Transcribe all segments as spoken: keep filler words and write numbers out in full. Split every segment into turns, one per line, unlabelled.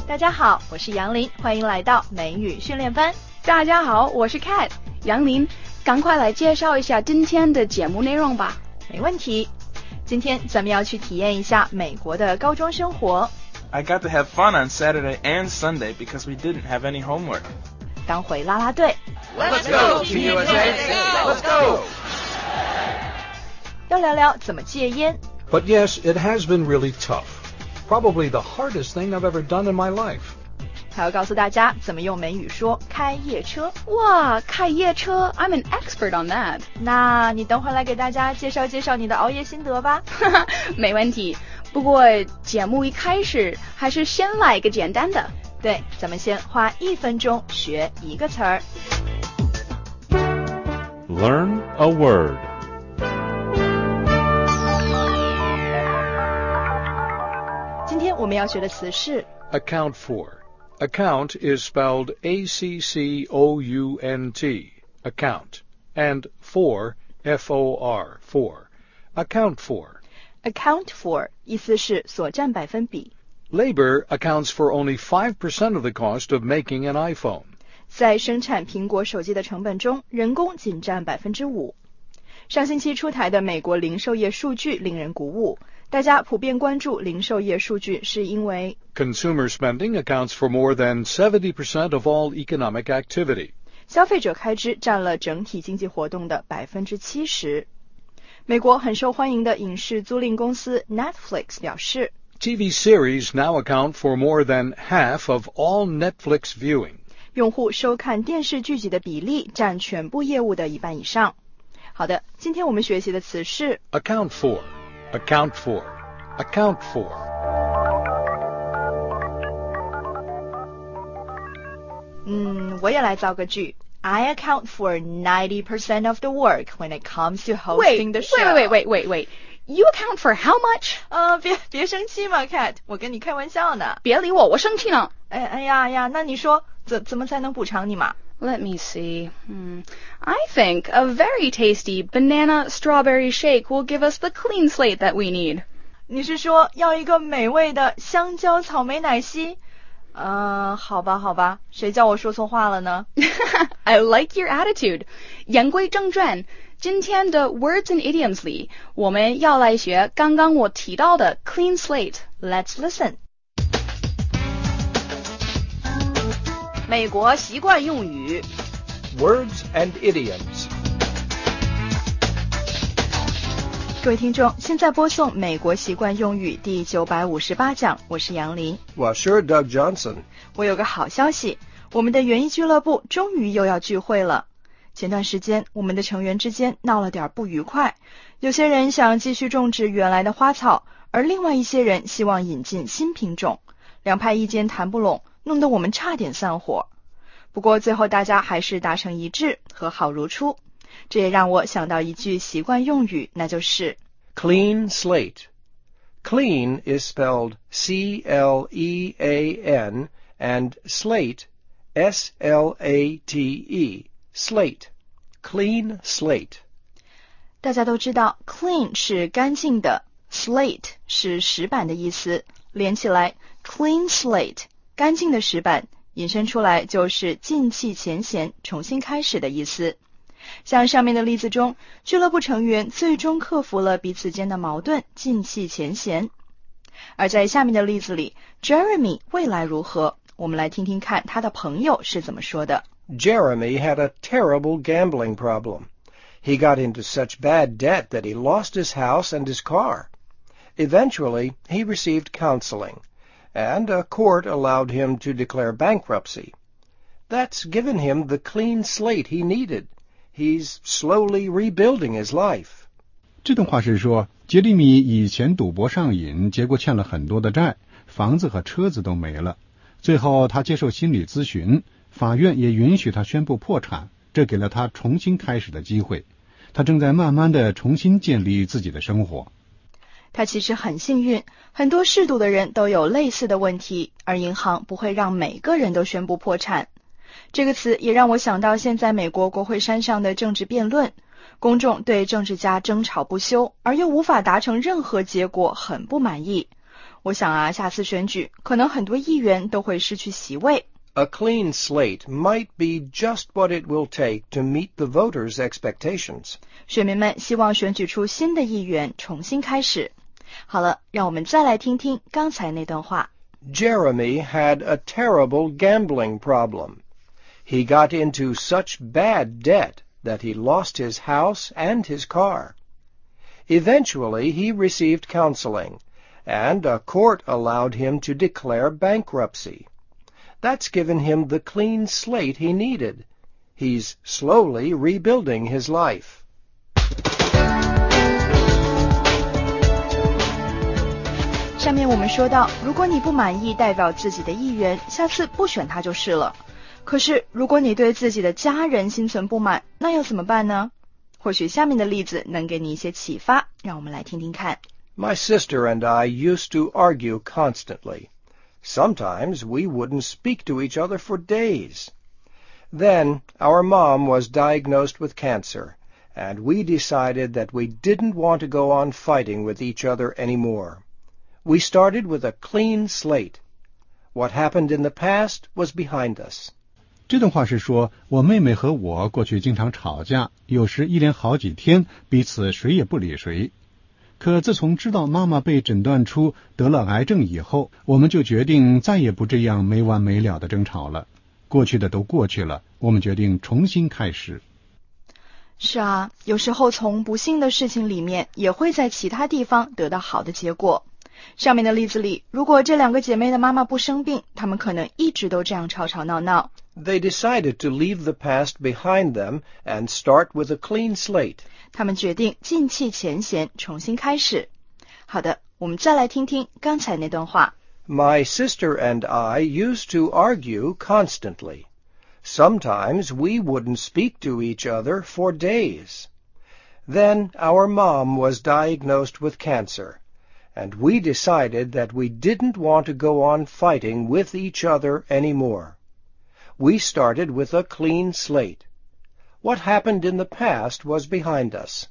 大家好，我是杨林，欢迎来到美语训练班。
大家好，我是 Cat。杨林，赶快来介绍一下今天的节目内容吧。
没问题，今天咱们要去体验一下美国的高中生活。
I got to have fun on Saturday and Sunday because we didn't have any homework.
当回啦啦队
Let's go, Team U S A! Let's go!
要聊聊怎么戒烟。
But yes, it has been really tough. Probably the hardest thing I've ever done in my life.
还要告诉大家怎么用美语说开夜车。
哇，开夜车 I'm an expert on that.
那你等会儿来给大家介绍介绍你的熬夜心得吧。
没问题，不过节目一开始还是先来一个简单的。
对，咱们先花一分钟学一个词儿。
Learn a word.
今天我们要学的词是
Account for. Account is spelled A C C O U N T, account, and for, F O R, for. Account for.
account for 意思是所占百分比。
Labor accounts for only five percent of the cost of making an iPhone.
在生产苹果手机的成本中，人工仅占百分之五。上星期出台的美国零售业数据令人鼓舞，大家普遍关注零售业数据，是因为
Consumer spending accounts for more than seventy percent of all economic activity.
消费者开支占了整体经济活动的百分之七十。美国很受欢迎的影视租赁公司 Netflix 表示
T V series now account for more than half of all Netflix viewing.
用户收看电视剧集的比例占全部业务的一半以上。好的，今天我们学习的词是
Account for, account for, account for.
嗯，我也来造个句。I account for ninety percent of the work when it comes to hosting the show.
Wait, wait, wait, wait, wait. You account for how much?
呃，别别生气嘛 ，Cat， 我跟你开玩笑呢。
别理我，我生气呢。
哎哎呀哎呀，那你说怎怎么才能补偿你嘛？
Let me see. Hmm. I think a very tasty banana strawberry shake will give us the clean slate that we need.
你是说要一个美味的香蕉草莓奶昔？呃，好吧好吧，谁叫我说错话了呢？
I like your attitude. 言归正传，今天的 Words and Idioms 里，我们要来学刚刚我提到的 clean slate.
Let's listen.
美国习惯用语
Words and idioms.
各位听众，现在播送美国习惯用语第九百五十八讲，我是杨林。
我是 Doug Johnson.
我有个好消息，我们的园艺俱乐部终于又要聚会了。前段时间我们的成员之间闹了点不愉快，有些人想继续种植原来的花草，而另外一些人希望引进新品种，两派意见谈不拢，弄得我们差点散伙。不过最后大家还是达成一致，和好如初。这也让我想到一句习惯用语，那就是
Clean slate. Clean is spelled C L E A N and slate S L A T E. Slate. Clean slate.
大家都知道 clean 是干净的， slate 是石板的意思，连起来 clean slate 干净的石板，引申出来就是尽弃前嫌，重新开始的意思。像上面的例子中，俱乐部成员最终克服了彼此间的矛盾，尽弃前嫌。而在下面的例子里 Jeremy 未来如何，我们来听听看他的朋友是怎么说的。
Jeremy had a terrible gambling problem. He got into such bad debt that he lost his house and his car. Eventually, he received counseling, and a court allowed him to declare bankruptcy. That's given him the clean slate he needed.He's slowly rebuilding his life.
这段话是说，杰里米以前赌博上瘾，结果欠了很多的债，房子和车子都没了。最后他接受心理咨询，法院也允许他宣布破产，这给了他重新开始的机会。他正在慢慢的重新建立自己的生活。
他其实很幸运，很多嗜赌的人都有类似的问题，而银行不会让每个人都宣布破产。这个词也让我想到现在美国国会山上的政治辩论，公众对政治家争吵不休，而又无法达成任何结果，很不满意。 我想啊，下次选举可能很多议员都会失去席位。
A clean slate might be just what it will take to meet the voters' expectations.
选民们希望选举出新的议员，重新开始。好了，让我们再来听听刚才那段话。
Jeremy had a terrible gambling problem. He got into such bad debt that he lost his house and his car. Eventually, he received counseling, and a court allowed him to declare bankruptcy. That's given him the clean slate he needed. He's slowly rebuilding his life.
上面我们说到，如果你不满意代表自己的议员，下次不选他就是了。可是如果你对自己的家人心存不满，那要怎么办呢？或许下面的例子能给你一些启发，让我们来听听看。
My sister and I used to argue constantly. Sometimes we wouldn't speak to each other for days. Then our mom was diagnosed with cancer, and we decided that we didn't want to go on fighting with each other anymore. We started with a clean slate. What happened in the past was behind us.
这段话是说，我妹妹和我过去经常吵架，有时一连好几天，彼此谁也不理谁。可自从知道妈妈被诊断出得了癌症以后，我们就决定再也不这样没完没了的争吵了。过去的都过去了，我们决定重新开始。
是啊，有时候从不幸的事情里面，也会在其他地方得到好的结果。上面的例子里，如果这两个姐妹的妈妈不生病，她们可能一直都这样吵吵闹闹。
They decided to leave the past behind them and start with a clean slate.
他们决定尽弃前嫌，重新开始。好的，我们再来听听刚才那段话。
My sister and I used to argue constantly. Sometimes we wouldn't speak to each other for days. Then our mom was diagnosed with cancer, and we decided that we didn't want to go on fighting with each other anymore. We started with a clean slate. What happened in the past was behind us.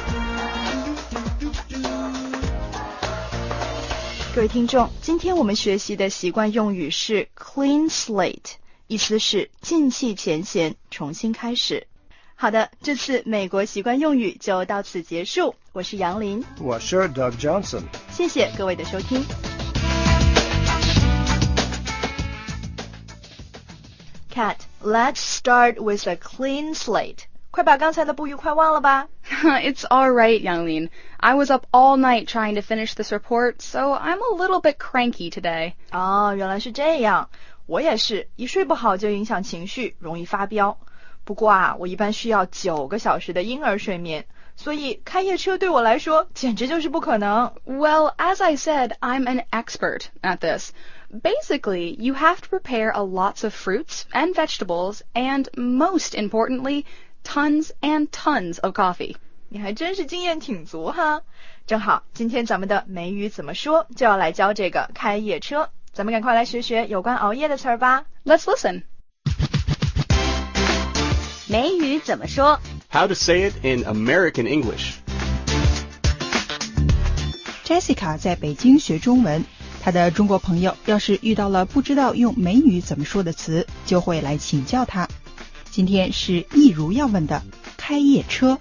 各位听众，今天我们学习的习惯用语是 clean slate， 意思是尽弃前嫌，重新开始。好的，这次美国习惯用语就到此结束。我是杨林，
我是 Doug Johnson。
谢谢各位的收听。Kat, let's start with a clean slate. 快把刚才的不愉快忘了吧。
It's all right, Yanglin. I was up all night trying to finish this report, so I'm a little bit cranky today.
哦，原来是这样。我也是，一睡不好就影响情绪，容易发飙。不过啊，我一般需要九个小时的婴儿睡眠，所以开夜车对我来说简直就是不可能。
Well, as I said, I'm an expert at this. Basically, you have to prepare a lots of fruits and vegetables, and most importantly, tons and tons of coffee.
你还真是经验挺足哈。正好，今天咱们的美语怎么说就要来教这个开夜车。咱们赶快来学学有关熬夜的词儿吧。
Let's listen.
美语怎么说
How to say it in American English.
Jessica 在北京学中文，她的中国朋友要是遇到了不知道用美语怎么说的词，就会来请教她。今天是易如要问的开夜车。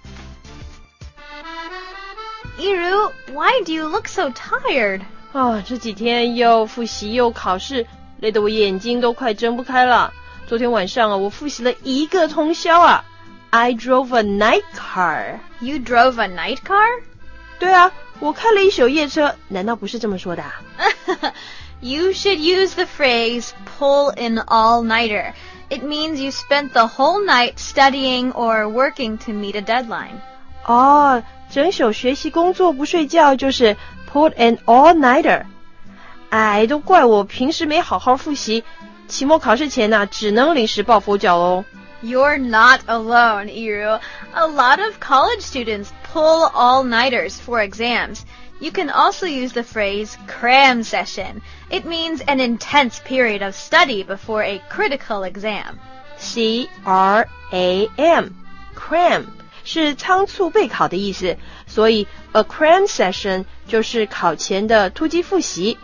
Iru, why do you look so tired?
啊，这几天又复习又考试，累得我眼睛都快睁不开了。昨天晚上啊，我复习了一个通宵啊。I drove a night car.
You drove a night car?
对啊，我开了一宿夜车，难道不是这么说的啊？
You should use the phrase pull an all-nighter. It means you spent the whole night studying or working to meet a deadline.
哦，整宿学习工作不睡觉就是 pull an all-nighter。哎，都怪我平时没好好复习，期末考试前啊，只能临时抱佛脚哦。
You're not alone, Iru. A lot of college students pull all-nighters for exams. You can also use the phrase cram session. It means an intense period of study before a critical exam.
C R A M, cram 是仓促备考的意思，所以 a cram session 就是考前的突击复习。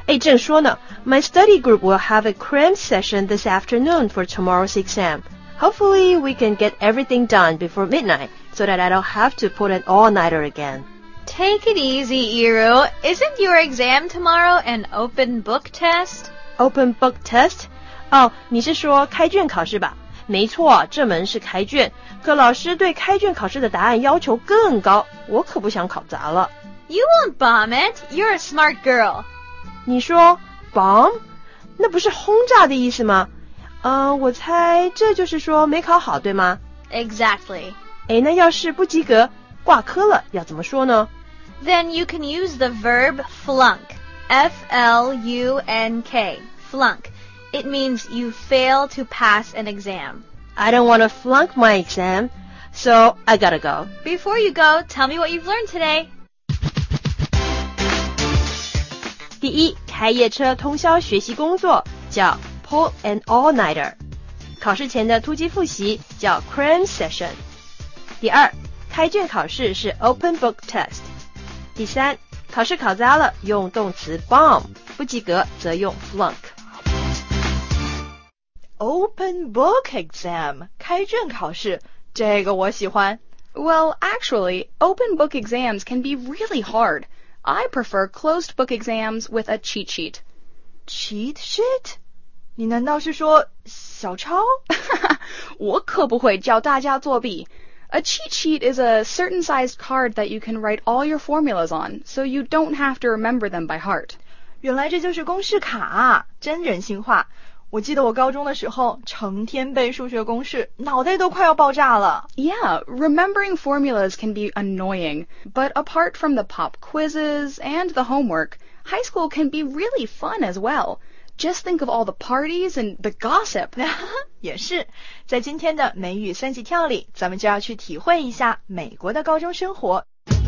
哎，正说呢 ，My study group will have a cram session this afternoon for tomorrow's exam. Hopefully, we can get everything done before midnight, so that I don't have to put an all-nighter again.
Take it easy, Iru. Isn't your exam tomorrow an open book test?
Open book test? 哦，你是说开卷考试吧？没错，这门是开卷，可老师对开卷考试的答案要求更高，我可不想考砸了。
You won't bomb it. You're a smart girl.
你说 bomb？ 那不是轰炸的意思吗？呃，我猜这就是说没考好，对吗？
Exactly.
诶，那要是不及格，挂科了，要怎么说呢？
Then you can use the verb flunk. F L U N K. Flunk. It means you fail to pass an exam.
I don't want to flunk my exam, so I gotta go.
Before you go, tell me what you've learned today.
第一，开夜车通宵学习工作叫 pull an all-nighter， 考试前的突击复习叫 cram session。第二，开卷考试是 open book test。第三，考试考砸了用动词 bomb， 不及格则用 flunk。Open
book exam 开卷考试，这个我喜欢。
Well, actually, open book exams can be really hard. I prefer closed book exams with a cheat sheet.
Cheat sheet? 你难道是说小抄？
我可不会教大家作弊。A cheat sheet is a certain sized card that you can write all your formulas on, so you don't have to remember them by heart.
原来这就是公式卡，真人性化。我记得我高中的时候，成天背数学公式，脑袋都快要爆炸了。
Yeah, remembering formulas can be annoying, but apart from the pop quizzes and the homework, high school can be really fun as well. Just think of all the parties and the gossip.
也是，在今天的美语三级跳里，咱们就要去体会一下美国的高中生活。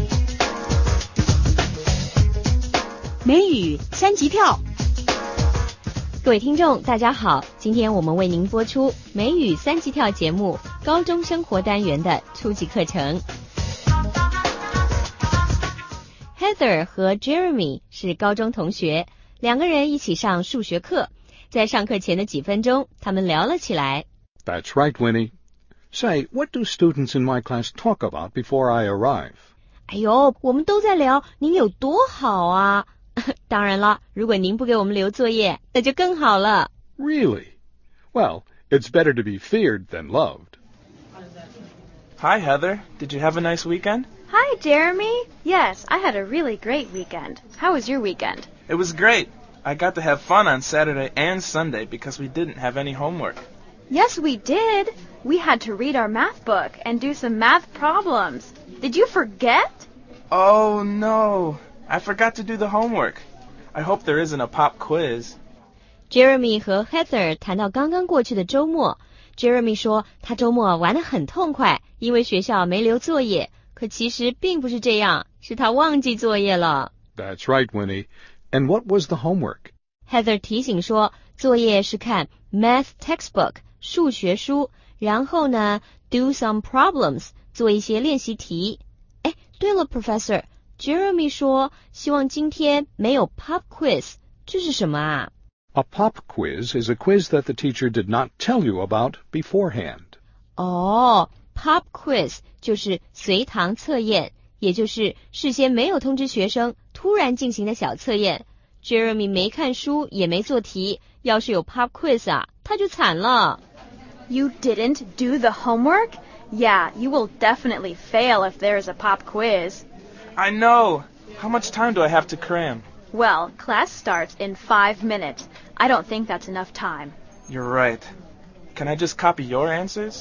美语三级跳。各位听众大家好，今天我们为您播出美语三级跳节目高中生活单元的初级课程。Heather 和 Jeremy 是高中同学，两个人一起上数学课，在上课前的几分钟他们聊了起来。
That's right, Winnie. Say, what do students in my class talk about before I arrive?
哎呦，我们都在聊您有多好啊。当然了，如果您不给我们留作业，那就更好了。
Really? Well, it's better to be feared than loved.
Hi, Heather. Did you have a nice weekend?
Hi, Jeremy. Yes, I had a really great weekend. How was your weekend?
It was great. I got to have fun on Saturday and Sunday because we didn't have any homework.
Yes, we did. We had to read our math book and do some math problems. Did you forget?
Oh, no. I forgot to do the homework. I hope there isn't a pop quiz.
Jeremy 和 Heather 谈到刚刚过去的周末。Jeremy 说他周末玩得很痛快，因为学校没留作业。可其实并不是这样，是他忘记作业了。
That's right, Winnie. And what was the homework?
Heather 提醒说，作业是看 math textbook 数学书，然后呢 do some problems 做一些练习题。哎，对了 Professor， Jeremy 说希望今天没有 pop quiz， 这是什么啊？
A pop quiz is a quiz that the teacher did not tell you about beforehand.
哦，pop quiz 就是随堂测验，也就是事先没有通知学生，突然进行的小测验。Jeremy 没看书，也没做题，要是有 pop quiz 啊，他就惨了。
You didn't do the homework? Yeah, you will definitely fail if there's a pop quiz.
I know. How much time do I have to cram?
Well, class starts in five minutes. I don't think that's enough time.
You're right. Can I just copy your answers?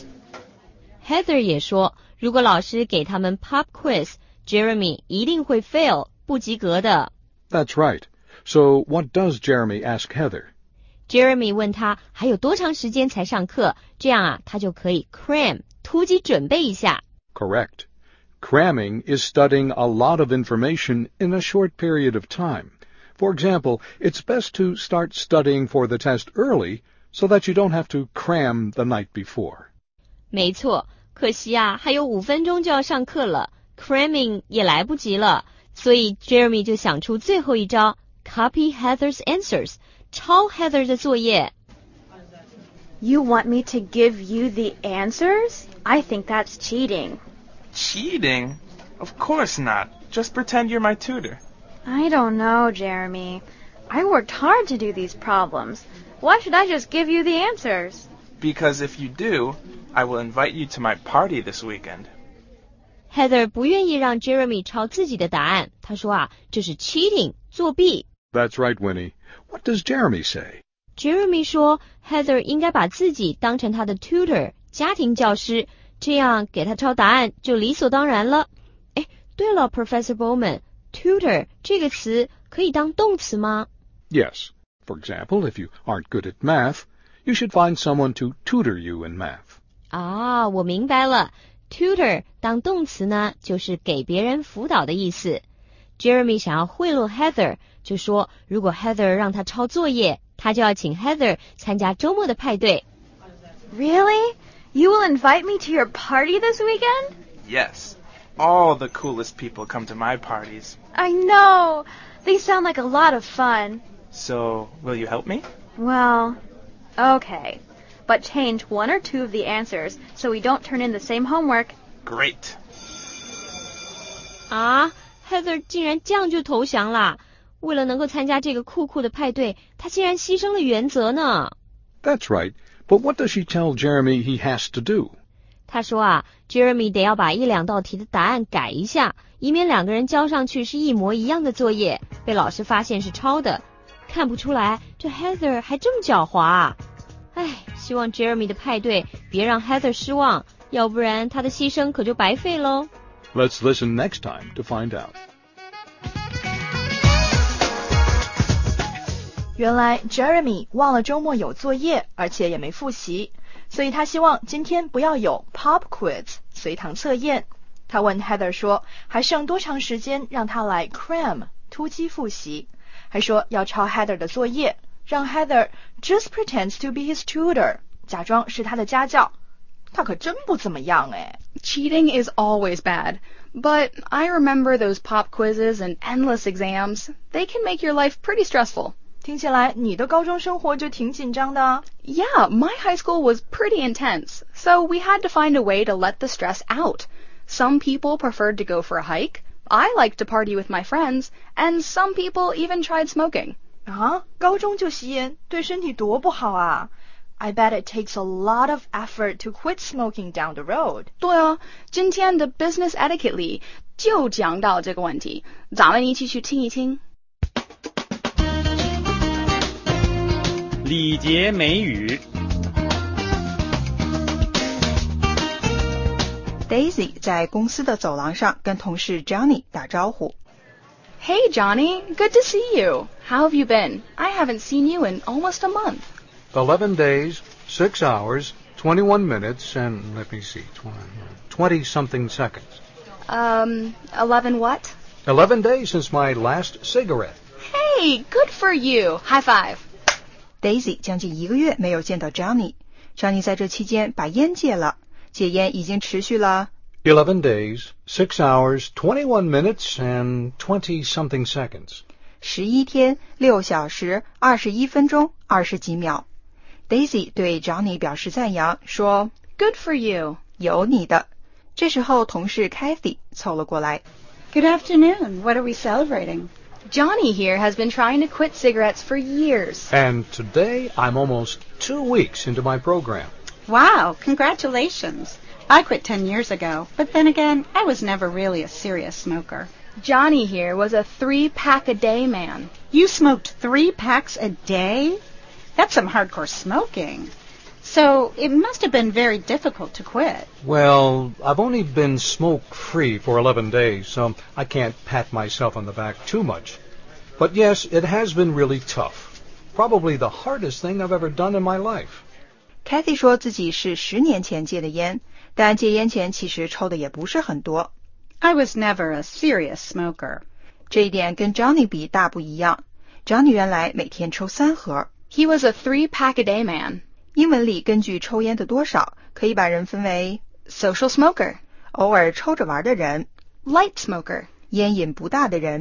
Heather 也说，如果老师给他们 pop quiz, Jeremy 一定会 fail, 不及格的。
That's right. So what does Jeremy ask Heather?
Jeremy 问他还有多长时间才上课，这样啊，他就可以 cram, 突击准备一下。
Correct. Cramming is studying a lot of information in a short period of time. For example, it's best to start studying for the test early so that you don't have to cram the night before.
没错，可惜啊，还有五分钟就要上课了 ，cramming 也来不及了，所以 Jeremy 就想出最后一招 copy Heather's answers. 抄 Heather 的作业。
You want me to give you the answers? I think that's cheating.
Cheating? Of course not. Just pretend you're my tutor.
I don't know, Jeremy. I worked hard to do these problems. Why should I just give you the answers?
Because if you do, I will invite you to my party this weekend.
Heather 不愿意让 Jeremy 抄自己的答案，她说啊，这是 cheating 作弊。
That's right, Winnie. What does Jeremy say?
Jeremy 说 Heather 应该把自己当成他的 tutor 家庭教师，这样给他抄答案就理所当然了。诶，对了 Professor Bowman, tutor 这个词可以当动词吗？
Yes. For example, if you aren't good at math, you should find someone to tutor you in math.
啊，我明白了。Tutor 当动词呢，就是给别人辅导的意思。Jeremy 想要贿赂 Heather， 就说如果 Heather 让他抄作业，他就要请 Heather 参加周末的派对。
Really? You will invite me to your party this weekend?
Yes. All the coolest people come to my parties.
I know. They sound like a lot of fun.
So, will you help me?
Well, okay. But change one or two of the answers so we don't turn in the same homework.
Great.
啊 Heather 竟然这样就投降啦！为了能够参加这个酷酷的派对，她竟然牺牲了原则呢。
That's right. But what does she tell Jeremy he has to do?
她说啊 Jeremy 得要把一两道题的答案改一下，以免两个人交上去是一模一样的作业，被老师发现是抄的。看不出来，这 Heather 还这么狡猾啊！唉，希望 Jeremy 的派对别让 Heather 失望，要不然她的牺牲可就白费喽。
Let's listen next time to find out.
原来 Jeremy 忘了周末有作业，而且也没复习，所以他希望今天不要有 pop quiz 随堂测验。他问 Heather 说，还剩多长时间让他来 cram 突击复习，还说要抄 Heather 的作业，让 Heather just pretends to be his tutor 假装是他的家教。他可真不怎么样诶。
Cheating is always bad, but I remember those pop quizzes and endless exams. They can make your life pretty stressful.
听起来你的高中生活就挺紧张的啊。
Yeah, my high school was pretty intense, so we had to find a way to let the stress out. Some people preferred to go for a hike. I liked to party with my friends, and some people even tried smoking.
啊，高中就吸烟，对身体多不好啊。I bet it takes a lot of effort to quit smoking down the road.
对啊，今天的 business etiquette 里就讲到这个问题，咱们一起去听一听。
礼节美语。
Daisy 在公司的走廊上跟同事 Johnny 打招呼。
Hey Johnny, good to see you. How have you been? I haven't seen you in almost a month.
Eleven days, six hours, twenty-one minutes, and let me see, twenty-something seconds.
Um, eleven what?
Eleven days since my last cigarette.
Hey, good for you. High five.
Daisy 将近一个月没有见到 Johnny。Johnny 在这期间把烟戒了，戒烟已经持续了
Eleven days, six hours, twenty-one minutes, and twenty-something seconds.
十一天，六小时，二十一分钟，二十几秒。Daisy 对 Johnny 表示赞扬，说
Good for you.
有你的。这时候同事 Kathy 凑了过来。
Good afternoon. What are we celebrating?
Johnny here has been trying to quit cigarettes for years.
And today I'm almost two weeks into my program.
Wow, congratulations. I quit ten years ago, but then again, I was never really a serious smoker.
Johnny here was a three-pack-a-day man.
You smoked three packs a day? That's some hardcore smoking. So it must have been very difficult to quit.
Well, I've only been smoke-free for eleven days, so I can't pat myself on the back too much. But yes, it has been really tough. Probably the hardest thing I've ever done in my life.
Kathy 说自己是十年前戒的烟，但戒烟前其实抽的也不是很多。
I was never a serious smoker.
这一点跟 Johnny 比大不一样。Johnny 原来每天抽三盒。
He was a three-pack-a-day man.
英文里根据抽烟的多少，可以把人分为
social smoker,
偶尔抽着玩的人
light smoker,
烟瘾不大的人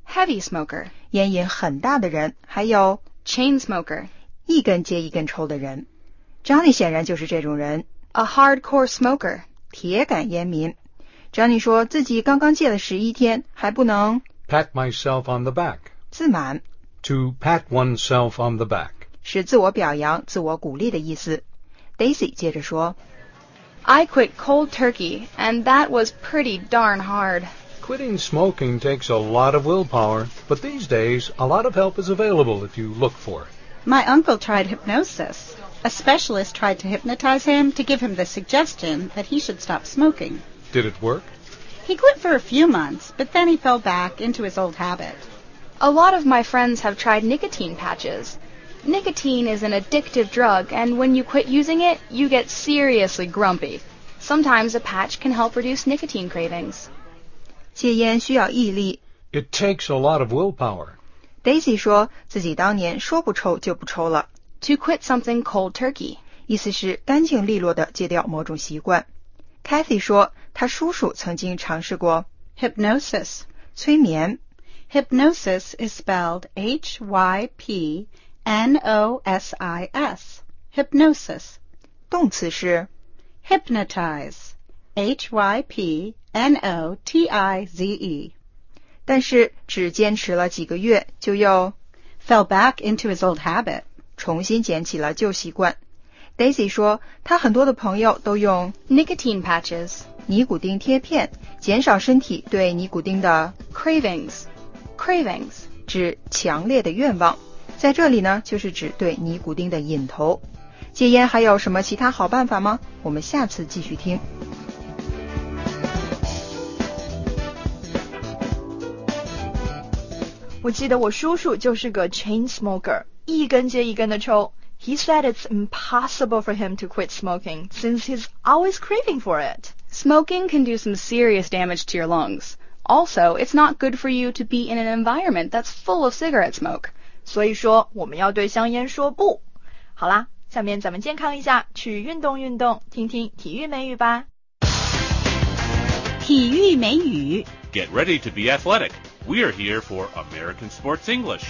heavy smoker,
烟瘾很大的人，还有
chain smoker,
一根接一根抽的人。Johnny 显然就是这种人，
a hardcore smoker,
铁杆烟民。Johnny 说自己刚刚戒了十一天，还不能
Pat myself on the back.
自满。
To pat oneself on the back.
是自我表扬、自我鼓励的意思。Daisy 接着说
I quit cold turkey, and that was pretty darn hard.
Quitting smoking takes a lot of willpower, but these days a lot of help is available if you look for it.
My uncle tried hypnosis. A specialist tried to hypnotize him to give him the suggestion that he should stop smoking.
Did it work?
He quit for a few months, but then he fell back into his old habit.
A lot of my friends have tried nicotine patches. Nicotine is an addictive drug, and when you quit using it, you get seriously grumpy. Sometimes a patch can help reduce nicotine cravings.
戒烟需要毅力。
It takes a lot of willpower.
Daisy 说自己当年说不抽就不抽了。
To quit something cold turkey.
意思是干净利落地戒掉某种习惯。Kathy 说她叔叔曾经尝试过
hypnosis.
催眠。
Hypnosis is spelled H Y P N O S I S. Hypnosis.
动词是
hypnotize. H Y P N O T I Z E.
但是只坚持了几个月，就又
fell back into his old habit.
重新捡起了旧习惯。Daisy 说她很多的朋友都用
nicotine patches.
尼古丁贴片，减少身体对尼古丁的
cravings. Cravings
指强烈的愿望，在这里呢就是指对尼古丁的瘾头。戒烟还有什么其他好办法吗？我们下次继续听。
我记得我叔叔就是个 chain smoker， 一根接一根的抽。He said it's impossible for him to quit smoking since he's always craving for it.
Smoking can do some serious damage to your lungs. Also, it's not good for you to be in an environment that's full of cigarette smoke.
所以说，我们要对香烟说不。好啦，下面咱们健康一下，去运动运动，听听体育美语吧。
体育美语
Get ready to be athletic. We're here for American Sports English.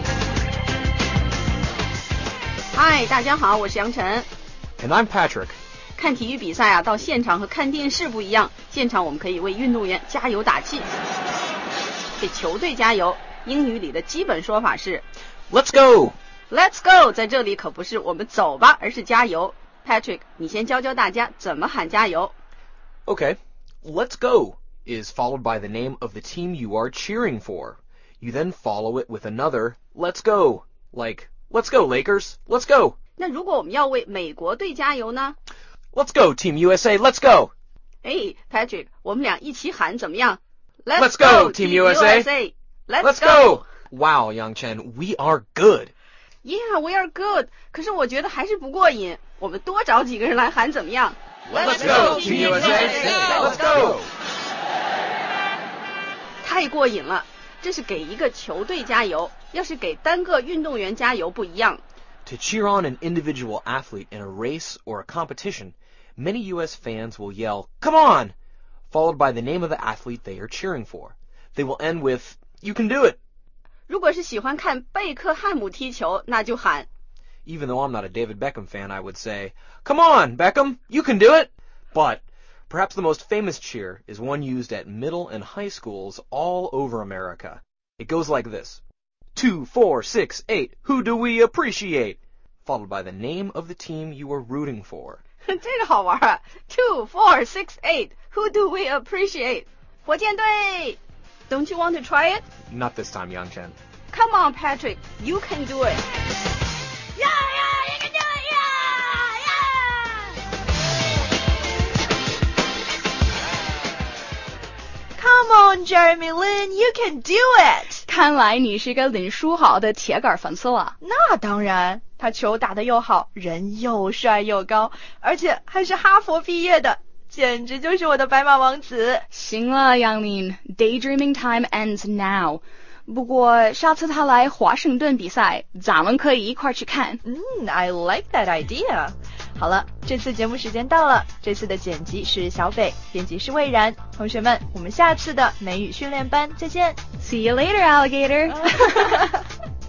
Hi, 大家好，我是杨晨。
And I'm Patrick.
看体育比赛啊，到现场和看电视不一样。现场我们可以为运动员加油打气，给球队加油。英语里的基本说法是
Let's go!
Let's go! 在这里可不是我们走吧，而是加油。Patrick, 你先教教大家怎么喊加油。
Okay, let's go is followed by the name of the team you are cheering for. You then follow it with another let's go, like let's go Lakers, let's go.
那如果我们要为美国队加油呢？
Let's go Team U S A, let's go.
哎 Patrick, 我们俩一起喊怎么样？
Let's, let's go Team U S A.
Let's,
let's go. go. Wow, Yang Chen, we are good.
Yeah, we are good. 可是我觉得还是不过瘾，我们多找几个人来喊怎么样？
Let's, let's go Team U S A, let's go.
太过瘾了，这是给一个球队加油，要是给单个运动员加油不一样。
To cheer on an individual athlete in a race or a competition, many U S fans will yell, "Come on!" followed by the name of the athlete they are cheering for. They will end with, "You can do it."
如果是喜欢看贝克汉姆踢球，那就喊
Even though I'm not a David Beckham fan, I would say, "Come on, Beckham, you can do it." But perhaps the most famous cheer is one used at middle and high schools all over America. It goes like this. Two, four, six, eight, who do we appreciate? Followed by the name of the team you are rooting for.
这个好玩啊 Two, four, six, eight, who do we appreciate? 火箭队 Don't you want to try it?
Not this time, Yang Chen.
Come on, Patrick, you can do it. Yeah, yeah, you can do it,
yeah, yeah! Come on, Jeremy Lin, you can do it!
看来你是个林书豪的铁杆粉丝了。
那当然，他球打得又好，人又帅又高，而且还是哈佛毕业的，简直就是我的白马王子。
行了，杨林 ，Daydreaming time ends now。不过下次他来华盛顿比赛，咱们可以一块去看。
嗯 ，I like that idea。好好了，这次节目时间到了，这次的剪辑是小北，编辑是魏然。同学们，我们下次的美语训练班再见。
See you later, alligator.